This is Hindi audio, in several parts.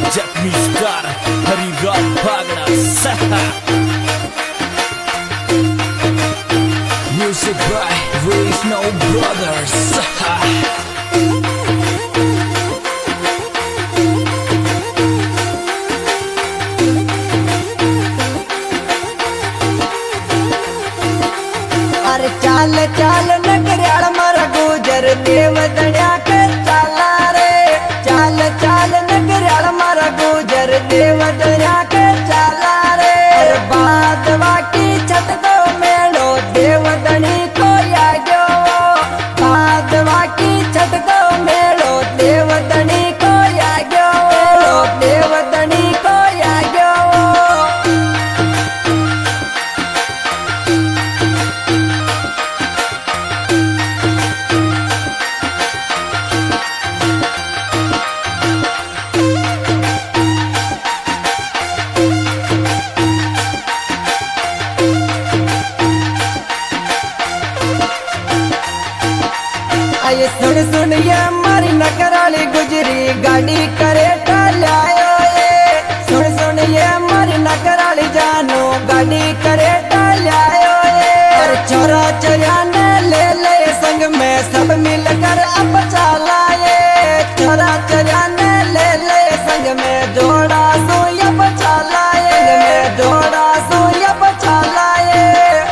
Japanese star Harirat Bhagna Saha. Music by Vishnu Brothers Saha. अरे चाल चाल नगरियाल मारा गुजर देव दनिया के चाला रे। चाल चाल नगरियाल मारा गुजर देव दनिया के चाला रे। अरे बात बाकी छत दो मेड़ो देव दनी को या गयो। बात बाकी छत दो मेड़ो देव दनी को या गयो। देव दनी को या गयो। आये सुन सुन ये मारी नगराली गुजरी गाड़ी करे टालायो ये। सुन सुन ये मारी नगराली जानो गाड़ी करे टालायो ये। और छोरा चोरिया ने ले ले संग में सब मिलकर अब चला ये। छोरा चोरिया ने ले ले संग में जोड़ा सो ये बचाला ये। संग में जोड़ा सो ये बचाला ये।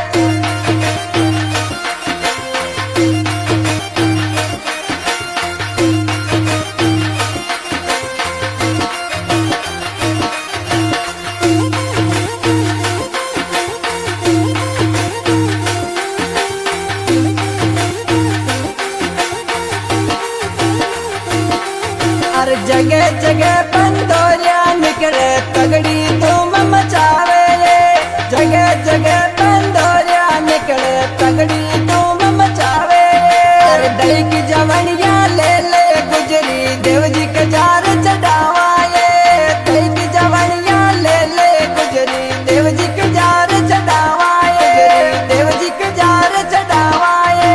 हर जगह जगह बंदोरिया निकले तगड़ी धूम मचावे रे। जगह जगह बंदोरिया निकले तगड़ी धूम मचावे रे। हर दई की जवनिया ले ले गुजरी देव जी के जार चढ़ावा ये। दई की जवनिया ले ले गुजरी देव जी के जार चढ़ावा ये। देव जी के जार चढ़ावा ये।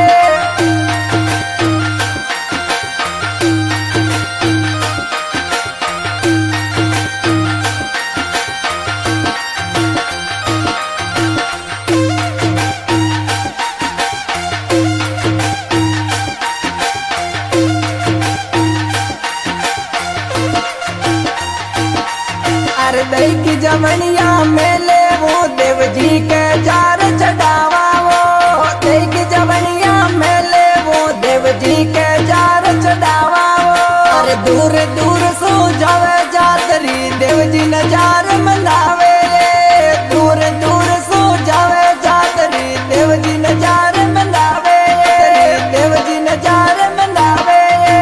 अरे दई की जवनिया मेले वो देव जी के जार चढ़ावा वो। दई की जवनिया मेले वो देव जी के जार चढ़ावा वो। अरे दूर दूर सो जावे जातरी देव जी नजार मनावे रे। दूर दूर सो जावे जातरी देव जी नजार मनावे रे। देव जी नजार मनावे रे।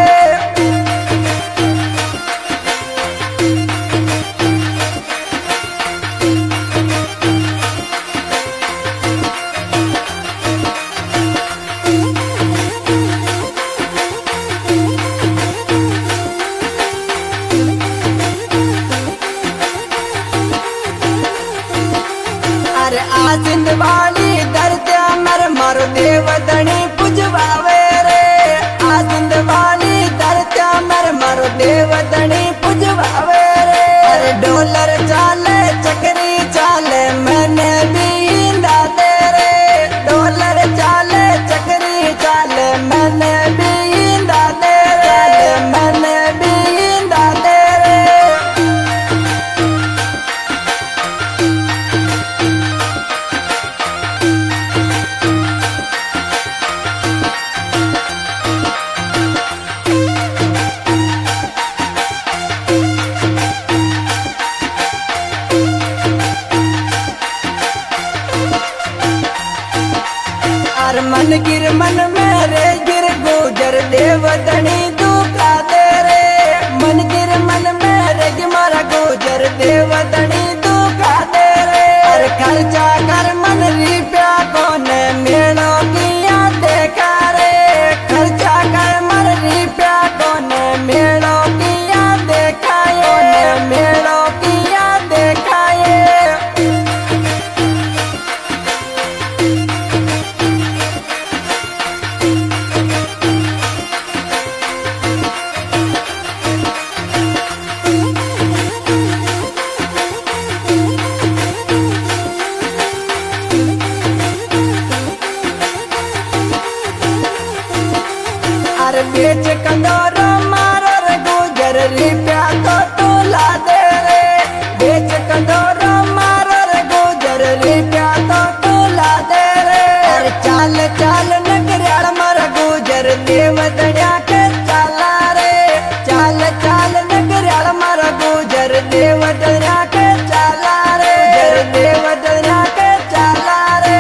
अरे आसिंद वाली दर्द्या मर मारो देव दनी पुजवावे रे। आसिंद वाली दर्द्या मर मारो देव दनी पुजवावे रे। अरे डॉलर चाले चकरी चाले मैंने भी इंदा दे रे। डॉलर चाले चकरी चाले मैंने भी इंदा दे रे। मैंने भी इंदा दे रे। रुपया तो तोला दे रे बेच कंडोरो मारो रे गुजर रुपया तो तोला दे रे अरे चाल चाल नगरियाल मारा गुजर देवदड़िया के चाला रे चाल चाल नगरियाल मारा गुजर देवदड़िया के चाला रे देवदड़िया के चाला रे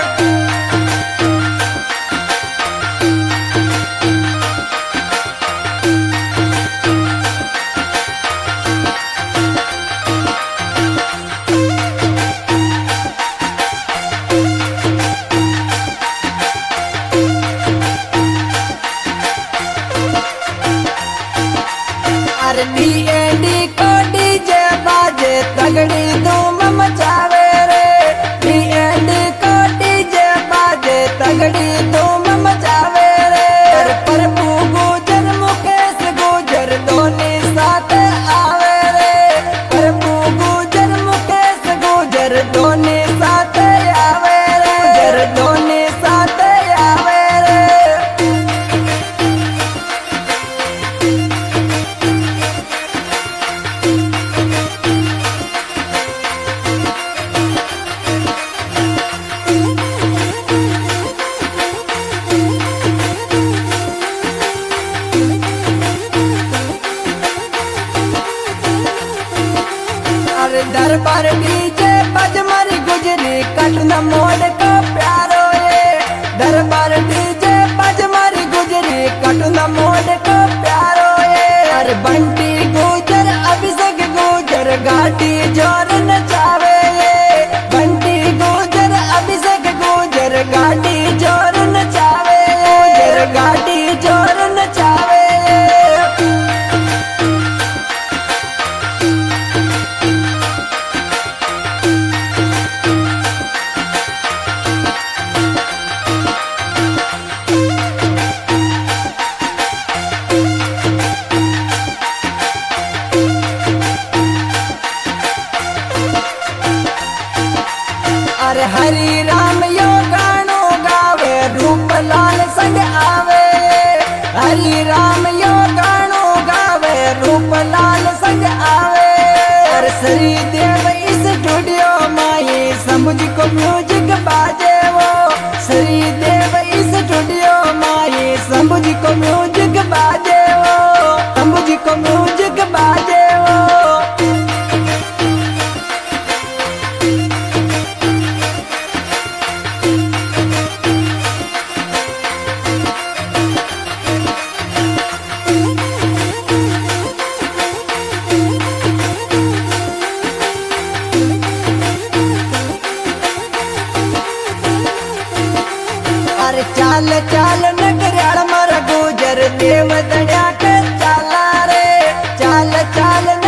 अरे डी को डीजे बाजे तगड़ी धूम मचावे रे डी को डीजे बाजे तगड़ी धूम मचावे रे अरे प्रभु गुजर मुकेश गुजर दोनों साथ आवे रे प्रभु गुजर मुकेश गुजर दोनों साथ आवे रे गुजर दोनों साथ आवे रे अरे दरबार डीजे बज मारी गुजरी कटना मोड़ को प्यारो ये दरबार डीजे बज मारी गुजरी कटना मोड़ को प्यारो ये अरे बंटी गुजर अभिषेक गुजर गाड़ी जोर नचावे ये बंटी गुजर अभिषेक गुजर गाड़ी जोर नचावे गुजर गाड़ी जोर नचावे अरे हरि राम यो गानो गावे रूपलाल संग आवे हरि राम यो गानो गावे रूपलाल संग आवे अरे श्री देव इस स्टूडियो माई समझ को म्यूजिक बाजे वो श्री देव इस स्टूडियो माई समझ को म्यूजिक बाजे वो समझ को म्यूजिक बाजे वो अरे चाल चाल नगरियाल मारा गुजर देवदड़िया के चाला रे चाल चाल